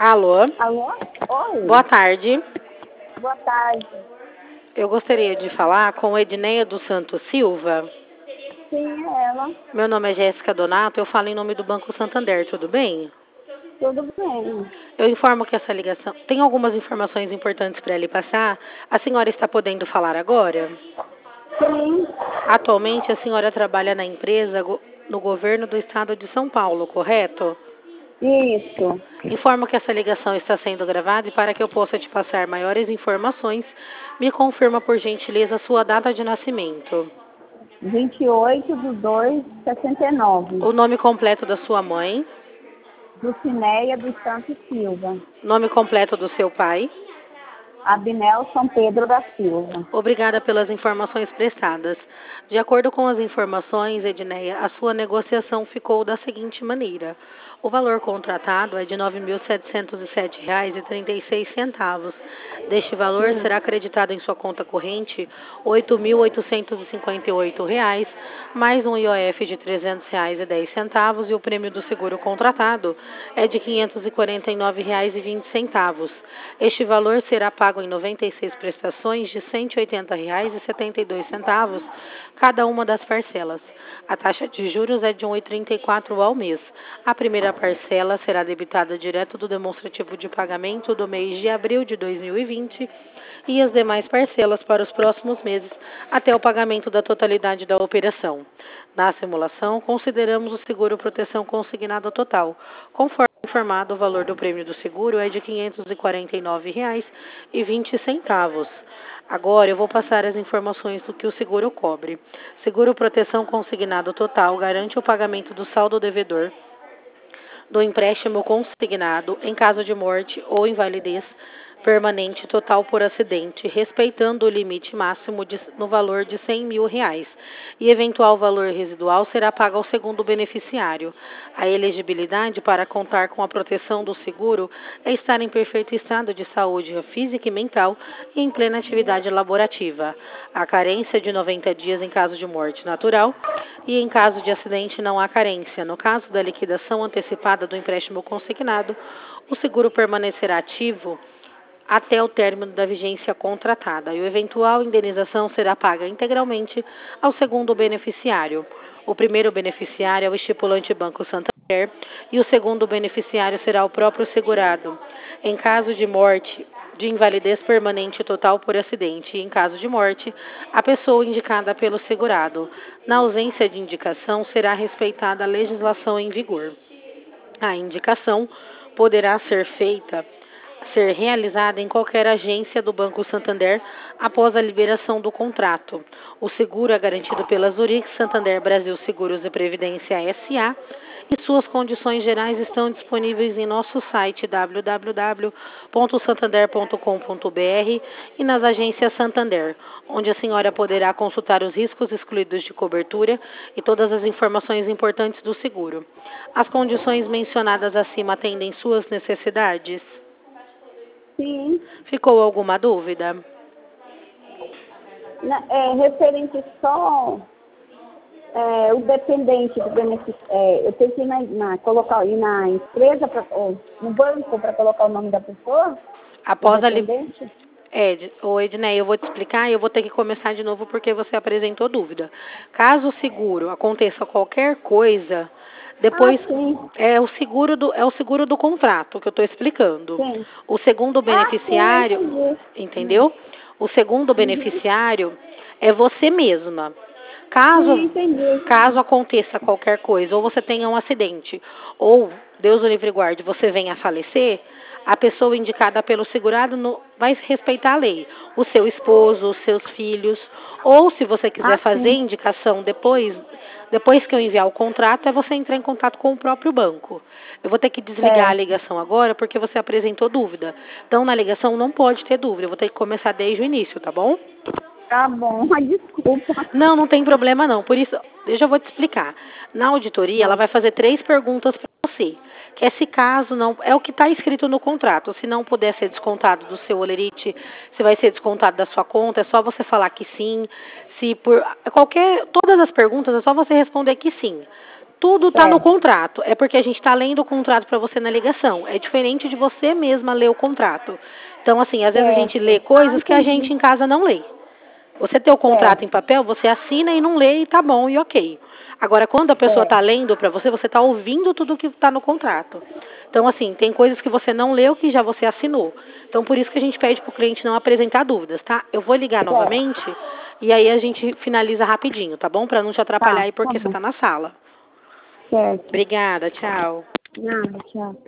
Alô? Alô? Oi. Boa tarde. Boa tarde. Eu gostaria de falar com Edneia dos Santos Silva. Sim, é ela. Meu nome é Jéssica Donato, eu falo em nome do Banco Santander, tudo bem? Tudo bem. Eu informo que essa ligação... Tem algumas informações importantes para lhe passar. A senhora está podendo falar agora? Sim. Atualmente, a senhora trabalha na empresa no governo do estado de São Paulo, correto? Isso. Informo que essa ligação está sendo gravada e para que eu possa te passar maiores informações, me confirma por gentileza a sua data de nascimento. 28/2/69. O nome completo da sua mãe, Dulcineia dos Santos Silva. nome completo do seu pai. Abinel São Pedro da Silva. Obrigada pelas informações prestadas. De acordo com as informações, Edneia, a sua negociação ficou da seguinte maneira. O valor contratado é de R$ 9.707,36. Deste valor, será acreditado em sua conta corrente R$ 8.858, mais um IOF de R$ 300,10 e o prêmio do seguro contratado é de R$ 549,20. Este valor será pago em 96 prestações de R$ 180,72, cada uma das parcelas. A taxa de juros é de 1,34 ao mês. A primeira parcela será debitada direto do demonstrativo de pagamento do mês de abril de 2020 e as demais parcelas para os próximos meses, até o pagamento da totalidade da operação. Na simulação, consideramos o seguro proteção consignado total. Conforme informado, o valor do prêmio do seguro é de R$ 549,20. Agora eu vou passar as informações do que o seguro cobre. Seguro proteção consignado total garante o pagamento do saldo devedor do empréstimo consignado em caso de morte ou invalidez permanente total por acidente, respeitando o limite máximo no valor de R$ 100 mil, e eventual valor residual será pago ao segundo beneficiário. A elegibilidade para contar com a proteção do seguro é estar em perfeito estado de saúde física e mental e em plena atividade laborativa. A carência de 90 dias em caso de morte natural e em caso de acidente não há carência. No caso da liquidação antecipada do empréstimo consignado, o seguro permanecerá ativo até o término da vigência contratada e a eventual indenização será paga integralmente ao segundo beneficiário. O primeiro beneficiário é o estipulante Banco Santander e o segundo beneficiário será o próprio segurado. Em caso de morte, de invalidez permanente total por acidente e em caso de morte, a pessoa indicada pelo segurado. Na ausência de indicação, será respeitada a legislação em vigor. A indicação poderá ser realizada em qualquer agência do Banco Santander após a liberação do contrato. O seguro é garantido pela Zurich Santander Brasil Seguros e Previdência S.A. e suas condições gerais estão disponíveis em nosso site www.santander.com.br e nas agências Santander, onde a senhora poderá consultar os riscos excluídos de cobertura e todas as informações importantes do seguro. As condições mencionadas acima atendem suas necessidades? Sim. Ficou alguma dúvida? Referente só o dependente do beneficiário. Eu tenho que ir na empresa, no banco, para colocar o nome da pessoa? Após a Edneia, eu vou te explicar e eu vou ter que começar de novo porque você apresentou dúvida. Caso o seguro aconteça qualquer coisa, depois é o seguro do contrato que eu estou explicando. Sim. O segundo beneficiário, entendeu? O segundo beneficiário é você mesma. Caso aconteça qualquer coisa, ou você tenha um acidente, ou, Deus o livre guarde, você venha a falecer, a pessoa indicada pelo segurado vai respeitar a lei. O seu esposo, os seus filhos, ou se você quiser fazer indicação depois que eu enviar o contrato, é você entrar em contato com o próprio banco. Eu vou ter que desligar a ligação agora porque você apresentou dúvida. Então, na ligação não pode ter dúvida. Eu vou ter que começar desde o início, tá bom? Tá bom, desculpa. Não tem problema não. Por isso, eu vou te explicar. Na auditoria, ela vai fazer 3 perguntas para você. Que esse caso não é o que está escrito no contrato. Se não puder ser descontado do seu holerite, se vai ser descontado da sua conta, é só você falar que sim. Todas as perguntas é só você responder que sim. Tudo está no Certo. contrato. É porque a gente está lendo o contrato para você na ligação. É diferente de você mesma ler o contrato. Então, assim, às vezes a gente lê Certo. coisas que a gente Entendi. em casa não lê. Você tem o contrato em Certo, papel, você assina e não lê e tá bom e ok. Agora, quando a pessoa está certo, lendo para você, você está ouvindo tudo que está no contrato. Então, assim, tem coisas que você não leu que já você assinou. Então, por isso que a gente pede para o cliente não apresentar dúvidas, tá? Eu vou ligar certo. novamente e aí a gente finaliza rapidinho, tá bom? Para não te atrapalhar Tá, aí tá porque você bom. está na sala. Certo. Obrigada, tchau. Nada, tchau.